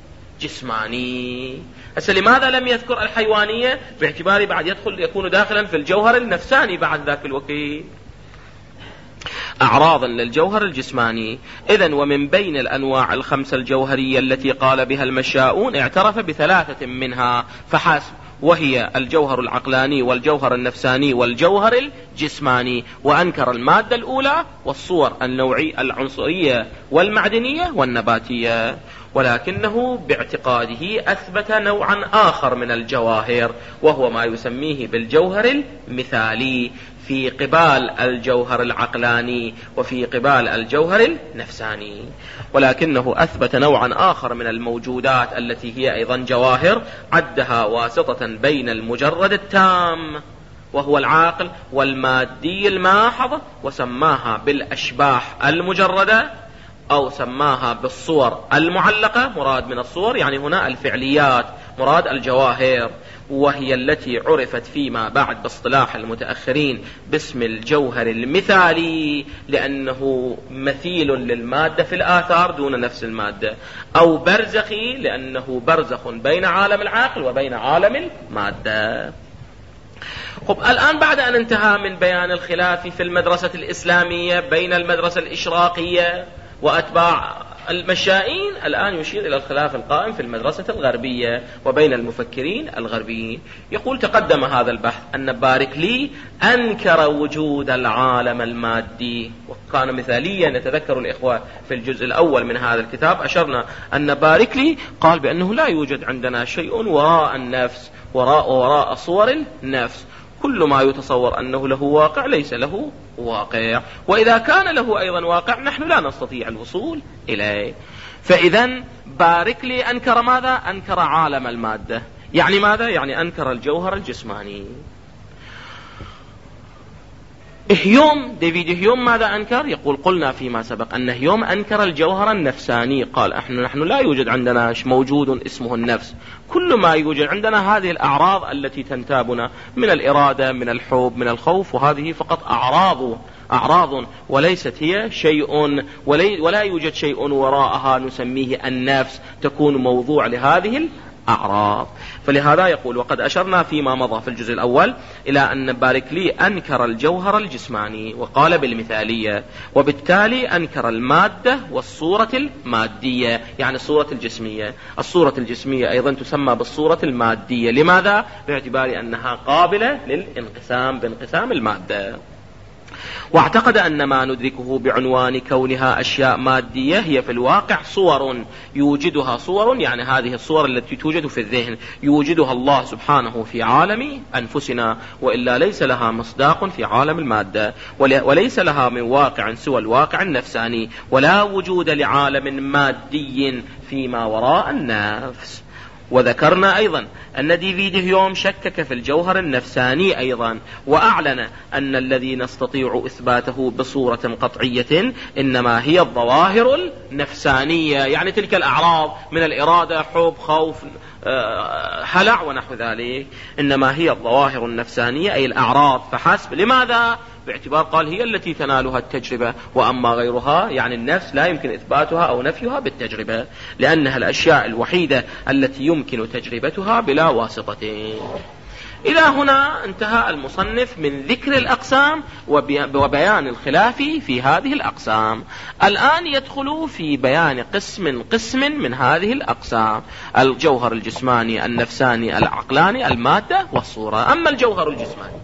الجسماني. لماذا لم يذكر الحيوانية؟ باعتبار بعد يكون داخلا في الجوهر النفساني بعد ذاك الوقت. أعراضا للجوهر الجسماني. إذن ومن بين الأنواع الخمسة الجوهرية التي قال بها المشاؤون اعترف بثلاثة منها فحسب، وهي الجوهر العقلاني والجوهر النفساني والجوهر الجسماني، وأنكر المادة الأولى والصور النوعية العنصرية والمعدنية والنباتية. ولكنه باعتقاده أثبت نوعا آخر من الجواهر، وهو ما يسميه بالجوهر المثالي، في قبال الجوهر العقلاني وفي قبال الجوهر النفساني. ولكنه أثبت نوعا آخر من الموجودات التي هي أيضا جواهر، عدها واسطة بين المجرد التام وهو العاقل والمادي الماحظ، وسماها بالأشباح المجردة، أو سماها بالصور المعلقة. مراد من الصور يعني هنا الفعليات، مراد الجواهر، وهي التي عرفت فيما بعد باصطلاح المتأخرين باسم الجوهر المثالي، لأنه مثيل للمادة في الآثار دون نفس المادة، أو برزخي لأنه برزخ بين عالم العقل وبين عالم المادة. خب، الآن بعد أن انتهى من بيان الخلاف في المدرسة الإسلامية بين المدرسة الإشراقية وأتباع المشائين، الآن يشير إلى الخلاف القائم في المدرسة الغربية وبين المفكرين الغربيين. يقول تقدم هذا البحث أن باركلي أنكر وجود العالم المادي، وكان مثاليا. نتذكر الإخوة في الجزء الأول من هذا الكتاب أشرنا أن باركلي قال بأنه لا يوجد عندنا شيء وراء النفس، وراء صور النفس. كل ما يتصور أنه له واقع ليس له واقع، وإذا كان له أيضا واقع نحن لا نستطيع الوصول إليه. فإذا باركلي أنكر ماذا؟ أنكر عالم المادة. يعني ماذا؟ يعني أنكر الجوهر الجسماني. ديفيد هيوم ماذا أنكر؟ يقول قلنا فيما سبق أن هيوم أنكر الجوهر النفساني، قال نحن لا يوجد عندنا موجود اسمه النفس، كل ما يوجد عندنا هذه الأعراض التي تنتابنا من الإرادة، من الحب، من الخوف، وهذه فقط أعراض وليست هي شيء، ولا يوجد شيء وراءها نسميه النفس تكون موضوع لهذه الأعراض. فلهذا يقول: وقد أشرنا فيما مضى في الجزء الأول إلى أن باركلي أنكر الجوهر الجسماني وقال بالمثالية، وبالتالي أنكر المادة والصورة المادية، يعني الصورة الجسمية. الصورة الجسمية أيضا تسمى بالصورة المادية. لماذا؟ باعتبار أنها قابلة للانقسام بانقسام المادة. واعتقد أن ما ندركه بعنوان كونها أشياء مادية هي في الواقع صور يوجدها صور، يعني هذه الصور التي توجد في الذهن يوجدها الله سبحانه في عالم أنفسنا، وإلا ليس لها مصداق في عالم المادة، وليس لها من واقع سوى الواقع النفساني، ولا وجود لعالم مادي فيما وراء النفس. وذكرنا أيضا أن ديفيد هيوم شكك في الجوهر النفساني أيضا، وأعلن أن الذي نستطيع إثباته بصورة قطعية إنما هي الظواهر النفسانية، يعني تلك الأعراض من الإرادة، حب، خوف، هلع ونحو ذلك، إنما هي الظواهر النفسانية أي الأعراض فحسب. لماذا؟ باعتبار قال هي التي تنالها التجربة، وأما غيرها يعني النفس لا يمكن إثباتها أو نفيها بالتجربة، لأنها الأشياء الوحيدة التي يمكن تجربتها بلا واسطة. إلى هنا انتهى المصنف من ذكر الأقسام وبيان الخلاف في هذه الأقسام. الآن يدخل في بيان قسم من هذه الأقسام: الجوهر الجسماني، النفساني، العقلاني، المادة والصورة. أما الجوهر الجسماني،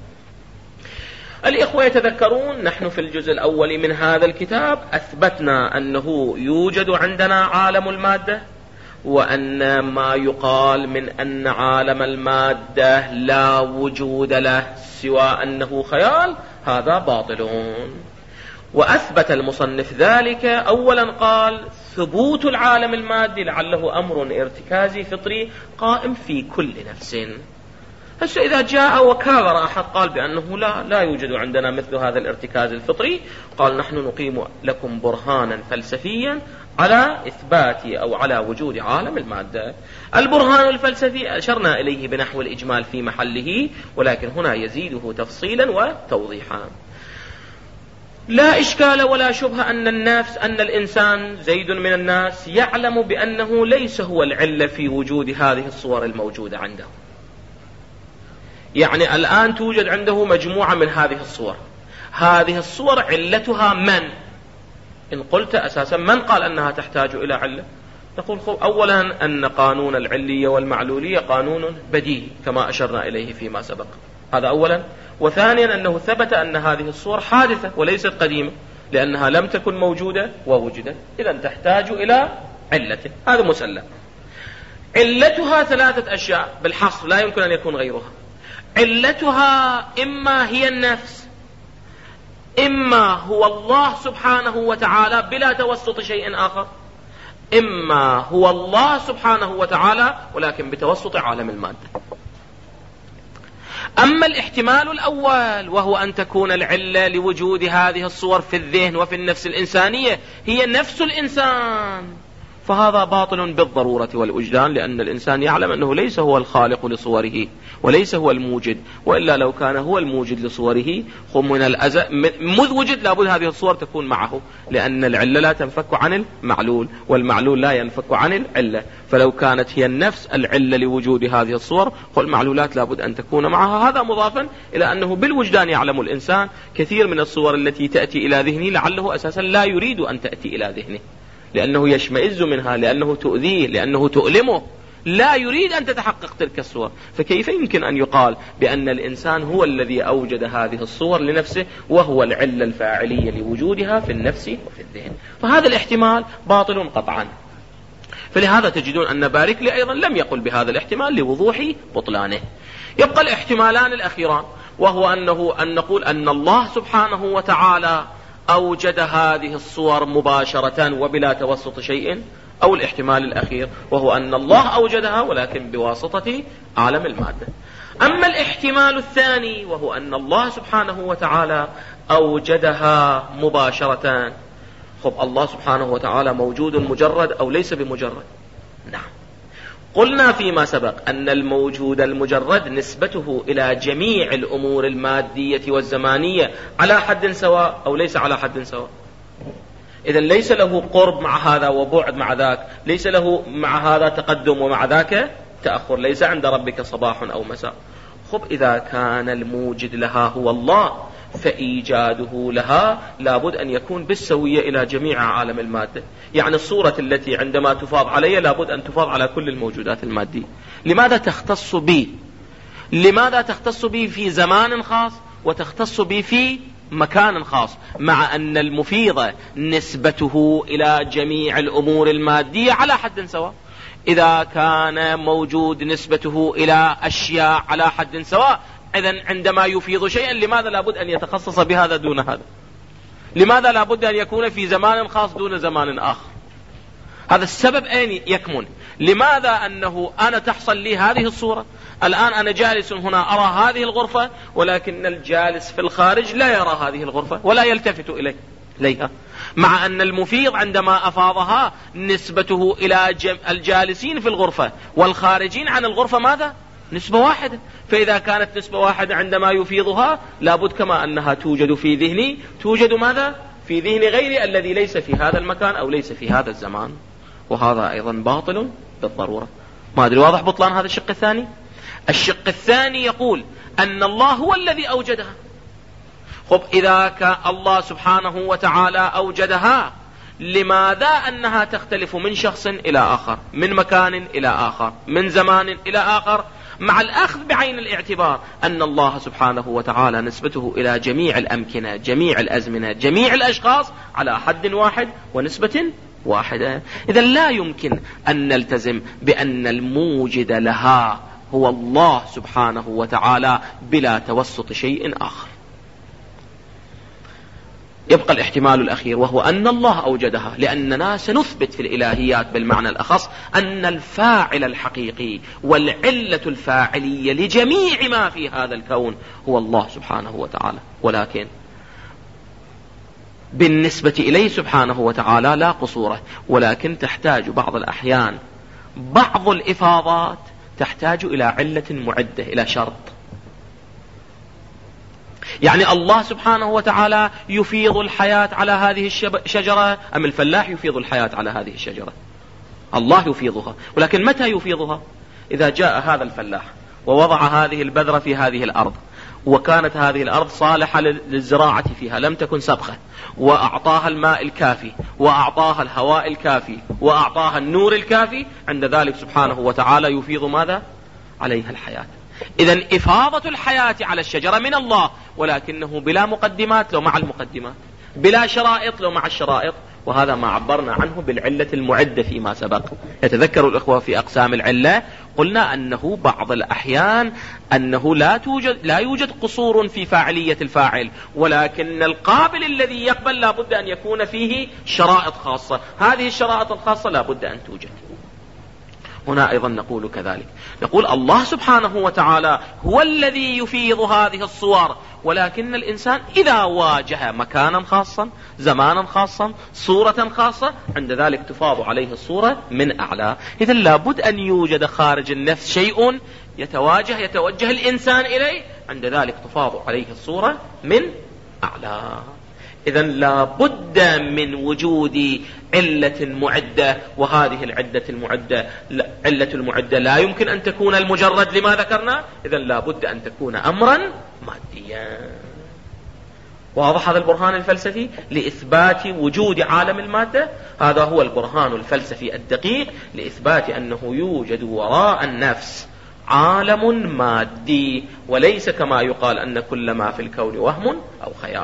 الإخوة يتذكرون نحن في الجزء الأول من هذا الكتاب أثبتنا أنه يوجد عندنا عالم المادة، وأن ما يقال من أن عالم المادة لا وجود له سوى أنه خيال هذا باطل. وأثبت المصنف ذلك. أولا قال: ثبوت العالم المادي لعله أمر ارتكازي فطري قائم في كل نفس. هسه إذا جاء وكابر أحد قال بأنه لا يوجد عندنا مثل هذا الارتكاز الفطري، قال: نحن نقيم لكم برهانا فلسفيا على إثبات أو على وجود عالم المادة. البرهان الفلسفي أشرنا إليه بنحو الإجمال في محله، ولكن هنا يزيده تفصيلا وتوضيحا. لا إشكال ولا شبهة أن الإنسان زيد من الناس يعلم بأنه ليس هو العلة في وجود هذه الصور الموجودة عنده. يعني الآن توجد عنده مجموعة من هذه الصور، هذه الصور علتها من؟ إن قلت أساسا من قال أنها تحتاج إلى علة؟ نقول أولا أن قانون العلية والمعلولية قانون بديهي كما أشرنا إليه فيما سبق، هذا أولا. وثانيا أنه ثبت أن هذه الصور حادثة وليست قديمة، لأنها لم تكن موجودة ووجدت، إذا تحتاج إلى علة، هذا مسلم. علتها ثلاثة أشياء بالحصر، لا يمكن أن يكون غيرها. علتها إما هي النفس، إما هو الله سبحانه وتعالى بلا توسط شيء آخر، إما هو الله سبحانه وتعالى ولكن بتوسط عالم المادة. أما الاحتمال الأول وهو أن تكون العلة لوجود هذه الصور في الذهن وفي النفس الإنسانية هي نفس الإنسان، فهذا باطل بالضرورة والوجدان، لأن الإنسان يعلم أنه ليس هو الخالق لصوره وليس هو الموجد، وإلا لو كان هو الموجد لصوره من الأزل مذ وجد لابد هذه الصور تكون معه، لأن العلة لا تنفك عن المعلول والمعلول لا ينفك عن العلة. فلو كانت هي النفس العلة لوجود هذه الصور والمعلولات لابد أن تكون معها. هذا مضافا إلى أنه بالوجدان يعلم الإنسان كثير من الصور التي تأتي إلى ذهنه لعله أساسا لا يريد أن تأتي إلى ذهنه، لأنه يشمئز منها، لأنه تؤذيه، لأنه تؤلمه، لا يريد أن تتحقق تلك الصور. فكيف يمكن أن يقال بأن الإنسان هو الذي أوجد هذه الصور لنفسه وهو العلة الفاعلية لوجودها في النفس وفي الذهن؟ فهذا الاحتمال باطل قطعا. فلهذا تجدون أن باركلي أيضا لم يقل بهذا الاحتمال لوضوح بطلانه. يبقى الاحتمالان الأخيران، وهو أن نقول أن الله سبحانه وتعالى أوجد هذه الصور مباشرة وبلا توسط شيء، أو الاحتمال الأخير وهو أن الله أوجدها ولكن بواسطة عالم المادة. أما الاحتمال الثاني وهو أن الله سبحانه وتعالى أوجدها مباشرة، الله سبحانه وتعالى موجود مجرد أو ليس بمجرد؟ نعم، قلنا فيما سبق أن الموجود المجرد نسبته إلى جميع الأمور المادية والزمانية على حد سواء أو ليس على حد سواء. إذن ليس له قرب مع هذا وبعد مع ذاك، ليس له مع هذا تقدم ومع ذاك التأخر ليس عند ربك صباح أو مساء. خب إذا كان الموجد لها هو الله فإيجاده لها لابد أن يكون بالسوية إلى جميع عالم المادة. يعني الصورة التي عندما تفاض علي لابد أن تفاض على كل الموجودات المادية. لماذا تختص بي؟ لماذا تختص بي في زمان خاص وتختص بي في مكان خاص، مع أن المفيض نسبته إلى جميع الأمور المادية على حد سواء؟ إذا كان موجود نسبته إلى أشياء على حد سواء، إذن عندما يفيض شيئا لماذا لابد أن يتخصص بهذا دون هذا؟ لماذا لابد أن يكون في زمان خاص دون زمان آخر؟ هذا السبب أين يكمن؟ لماذا أنه أنا تحصل لي هذه الصورة، الآن أنا جالس هنا أرى هذه الغرفة، ولكن الجالس في الخارج لا يرى هذه الغرفة ولا يلتفت إليها، مع أن المفيض عندما أفاضها نسبته إلى الجالسين في الغرفة والخارجين عن الغرفة ماذا؟ نسبة واحدة. فإذا كانت نسبة واحدة عندما يفيضها لابد كما أنها توجد في ذهني توجد ماذا؟ في ذهن غيري الذي ليس في هذا المكان أو ليس في هذا الزمان. وهذا أيضا باطل بالضرورة. ما أدري واضح بطلان هذا الشق الثاني؟ الشق الثاني يقول أن الله هو الذي أوجدها. خب إذا كان الله سبحانه وتعالى أوجدها، لماذا أنها تختلف من شخص إلى آخر، من مكان إلى آخر، من زمان إلى آخر، مع الأخذ بعين الاعتبار أن الله سبحانه وتعالى نسبته إلى جميع الأمكنة، جميع الأزمنة، جميع الأشخاص على حد واحد ونسبة واحدة. إذا لا يمكن أن نلتزم بأن الموجد لها هو الله سبحانه وتعالى بلا توسط شيء آخر. يبقى الاحتمال الأخير وهو أن الله أوجدها، لأننا سنثبت في الإلهيات بالمعنى الأخص أن الفاعل الحقيقي والعلة الفاعلية لجميع ما في هذا الكون هو الله سبحانه وتعالى، ولكن بالنسبة إليه سبحانه وتعالى لا قصوره، ولكن تحتاج بعض الأحيان بعض الإفاضات تحتاج إلى علة معدة، إلى شرط. يعني الله سبحانه وتعالى يفيض الحياة على هذه الشجرة أم الفلاح يفيض الحياة على هذه الشجرة؟ الله يفيضها، ولكن متى يفيضها؟ إذا جاء هذا الفلاح ووضع هذه البذرة في هذه الأرض، وكانت هذه الأرض صالحة للزراعة فيها، لم تكن سبخة، وأعطاها الماء الكافي، وأعطاها الهواء الكافي، وأعطاها النور الكافي، عند ذلك سبحانه وتعالى يفيض ماذا؟ عليها الحياة. إذن إفاضة الحياة على الشجرة من الله، ولكنه بلا مقدمات لو مع المقدمات، بلا شرائط لو مع الشرائط، وهذا ما عبرنا عنه بالعلة المعدة فيما سبق. يتذكر الإخوة في أقسام العلة قلنا أنه بعض الأحيان أنه لا يوجد قصور في فاعلية الفاعل، ولكن القابل الذي يقبل لا بد أن يكون فيه شرائط خاصة، هذه الشرائط الخاصة لا بد أن توجد. هنا أيضا نقول كذلك، نقول الله سبحانه وتعالى هو الذي يفيض هذه الصور، ولكن الإنسان إذا واجه مكانا خاصا، زمانا خاصا، صورة خاصة، عند ذلك تفاض عليه الصورة من أعلى. إذن لابد أن يوجد خارج النفس شيء يتوجه الإنسان إليه، عند ذلك تفاض عليه الصورة من أعلى. إذن لا بد من وجود علة معدة، وهذه علة المعدة لا يمكن أن تكون المجرد لما ذكرنا، إذن لا بد أن تكون أمرا ماديا. واضح هذا البرهان الفلسفي لإثبات وجود عالم المادة؟ هذا هو البرهان الفلسفي الدقيق لإثبات أنه يوجد وراء النفس عالم مادي، وليس كما يقال أن كل ما في الكون وهم أو خيال.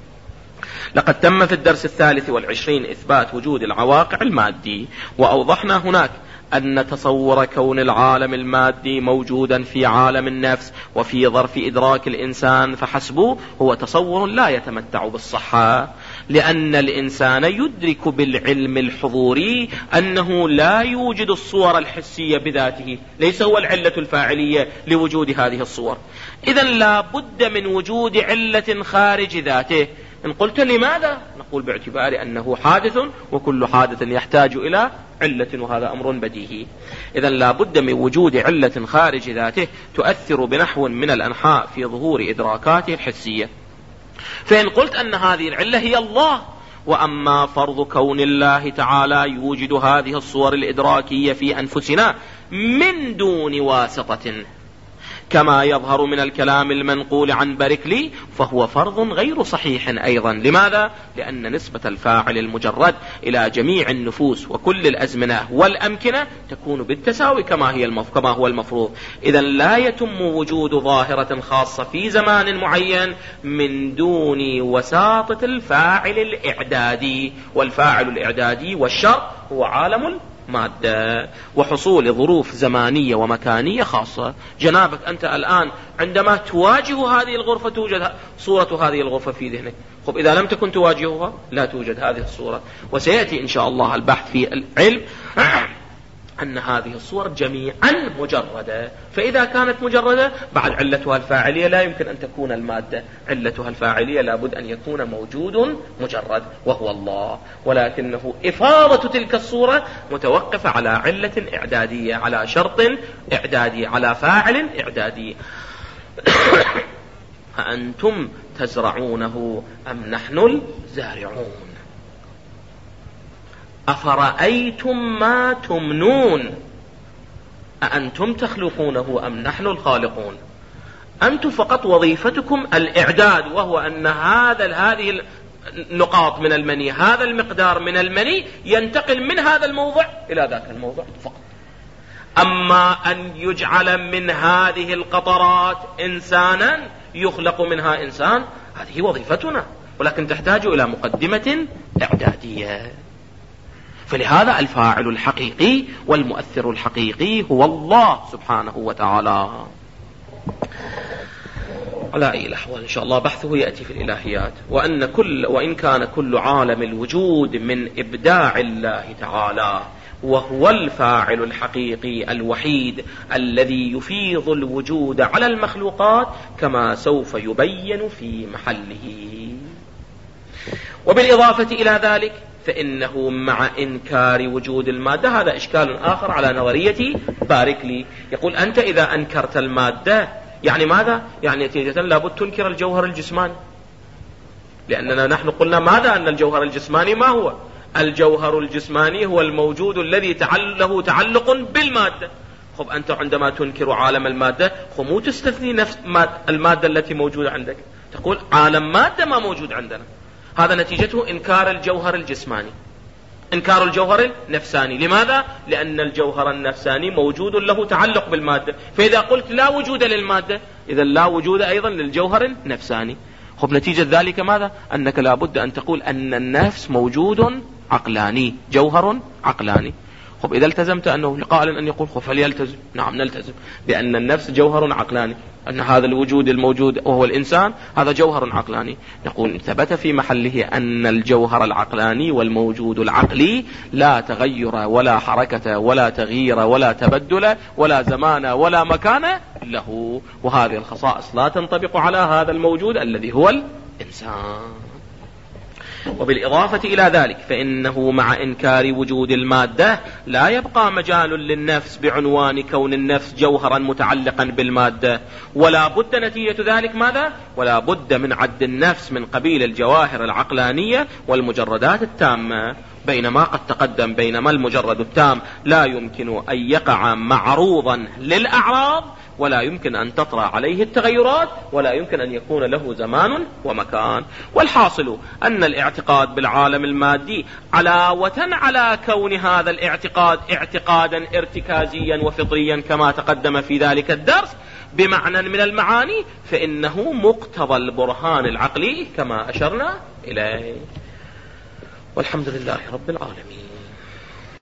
لقد تم في الدرس 23 إثبات وجود العواقع المادي، وأوضحنا هناك أن تصور كون العالم المادي موجودا في عالم النفس وفي ظرف إدراك الإنسان فحسبه هو تصور لا يتمتع بالصحة، لأن الإنسان يدرك بالعلم الحضوري أنه لا يوجد الصور الحسية بذاته، ليس هو العلة الفاعلية لوجود هذه الصور. إذن لا بد من وجود علة خارج ذاته. إن قلت لماذا؟ نقول باعتبار أنه حادث، وكل حادث يحتاج إلى علة، وهذا أمر بديهي. إذن لا بد من وجود علة خارج ذاته تؤثر بنحو من الأنحاء في ظهور إدراكاته الحسية. فإن قلت أن هذه العلة هي الله، وأما فرض كون الله تعالى يوجد هذه الصور الإدراكية في أنفسنا من دون واسطة، كما يظهر من الكلام المنقول عن باركلي، فهو فرض غير صحيح أيضا. لماذا؟ لأن نسبة الفاعل المجرد إلى جميع النفوس وكل الأزمنة والأمكنة تكون بالتساوي كما هو المفروض. إذن لا يتم وجود ظاهرة خاصة في زمان معين من دون وساطة الفاعل الإعدادي، والفاعل الإعدادي والشرط هو عالم مادة وحصول ظروف زمانية ومكانية خاصة. جنابك أنت الآن عندما تواجه هذه الغرفة توجد صورة هذه الغرفة في ذهنك. خب إذا لم تكن تواجهها لا توجد هذه الصورة. وسيأتي إن شاء الله البحث في العلم أن هذه الصور جميعا مجردة. فإذا كانت مجردة بعد علتها الفاعلية لا يمكن أن تكون المادة، علتها الفاعلية لابد أن يكون موجود مجرد وهو الله، ولكنه إفاضة تلك الصورة متوقفة على علة إعدادية، على شرط إعدادي، على فاعل إعدادي. أأنتم تزرعونه أم نحن الزارعون؟ أفرأيتم ما تمنون أأنتم تخلقونه أم نحن الخالقون؟ أنتم فقط وظيفتكم الإعداد، وهو أن هذه النقاط من المني، هذا المقدار من المني ينتقل من هذا الموضع إلى ذاك الموضع فقط. أما أن يجعل من هذه القطرات إنسانا، يخلق منها إنسان، هذه وظيفتنا، ولكن تحتاج إلى مقدمة إعدادية. فلهذا الفاعل الحقيقي والمؤثر الحقيقي هو الله سبحانه وتعالى. على أي الأحوال إن شاء الله بحثه يأتي في الإلهيات. وإن كان كل عالم الوجود من إبداع الله تعالى، وهو الفاعل الحقيقي الوحيد الذي يفيض الوجود على المخلوقات كما سوف يبين في محله. وبالإضافة إلى ذلك فإنه مع إنكار وجود المادة، هذا إشكال آخر على نظرية باركلي. يقول أنت إذا أنكرت المادة يعني ماذا؟ يعني نتيجة لابد تنكر الجوهر الجسماني، لأننا نحن قلنا ماذا؟ أن الجوهر الجسماني ما هو؟ الجوهر الجسماني هو الموجود الذي له تعلق بالمادة. خب أنت عندما تنكر عالم المادة مو تستثني نفس المادة التي موجودة عندك، تقول عالم مادة ما موجود عندنا. هذا نتيجته إنكار الجوهر الجسماني، إنكار الجوهر النفساني. لماذا؟ لأن الجوهر النفساني موجود له تعلق بالمادة، فإذا قلت لا وجود للمادة إذا لا وجود أيضا للجوهر النفساني. خب نتيجة ذلك ماذا؟ أنك لابد أن تقول أن النفس موجود عقلاني، جوهر عقلاني. خب إذا التزمت أنه قائل أن يقول خب هل يلتزم؟ نعم نلتزم بأن النفس جوهر عقلاني، أن هذا الوجود الموجود وهو الإنسان هذا جوهر عقلاني. نقول ثبت في محله أن الجوهر العقلاني والموجود العقلي لا تغير ولا حركة ولا تغيير ولا تبدل ولا زمان ولا مكان له، وهذه الخصائص لا تنطبق على هذا الموجود الذي هو الإنسان. وبالإضافة إلى ذلك فإنه مع إنكار وجود المادة لا يبقى مجال للنفس بعنوان كون النفس جوهرا متعلقا بالمادة، ولا بد نتيجة ذلك ماذا؟ ولا بد من عد النفس من قبيل الجواهر العقلانية والمجردات التامة، بينما قد تقدم بينما المجرد التام لا يمكن أن يقع معروضا للأعراض، ولا يمكن أن تطرأ عليه التغيرات، ولا يمكن أن يكون له زمان ومكان. والحاصل أن الاعتقاد بالعالم المادي علاوة على كون هذا الاعتقاد اعتقادا ارتكازيا وفطريا كما تقدم في ذلك الدرس بمعنى من المعاني، فإنه مقتضى البرهان العقلي كما أشرنا إليه. والحمد لله رب العالمين.